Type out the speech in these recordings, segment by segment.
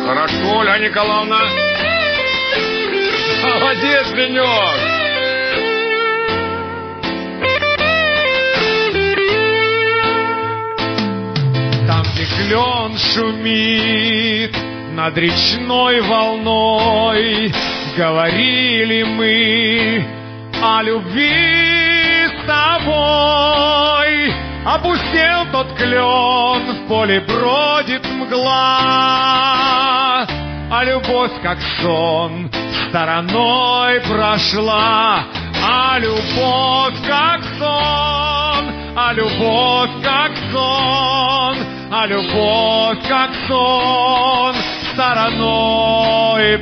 Хорошо, Ольга Николаевна. Молодец, Ленек. Там, где клен шумит над речной волной, говорили мы о любви с тобой. Опустел тот клен, в поле бродит мгла, а любовь, как сон, стороной прошла. А любовь, как сон, а любовь, как сон, а любовь, как сон, стороной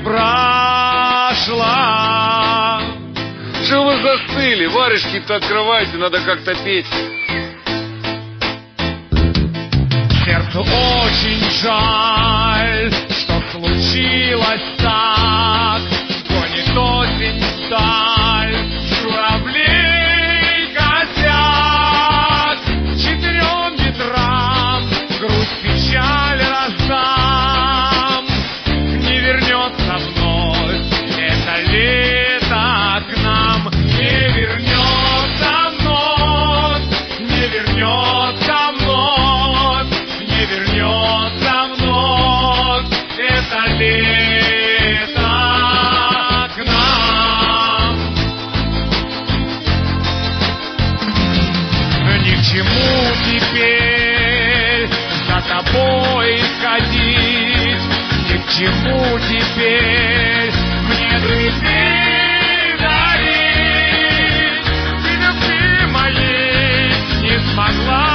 прошла. Что вы застыли? Варежки-то открывайте, надо как-то петь. Сердцу очень жаль, что случилось так. Гонит осень вдаль, журавлей косят. Четырем ветрам грусть, печаль раздам. Не вернется вновь это лето к нам. Не вернется вновь, не вернется вновь, не вернется вновь это лето к нам. Ни к чему теперь за тобой ходить, ни к чему теперь мне цветы дарить. Ты любви моей не смогла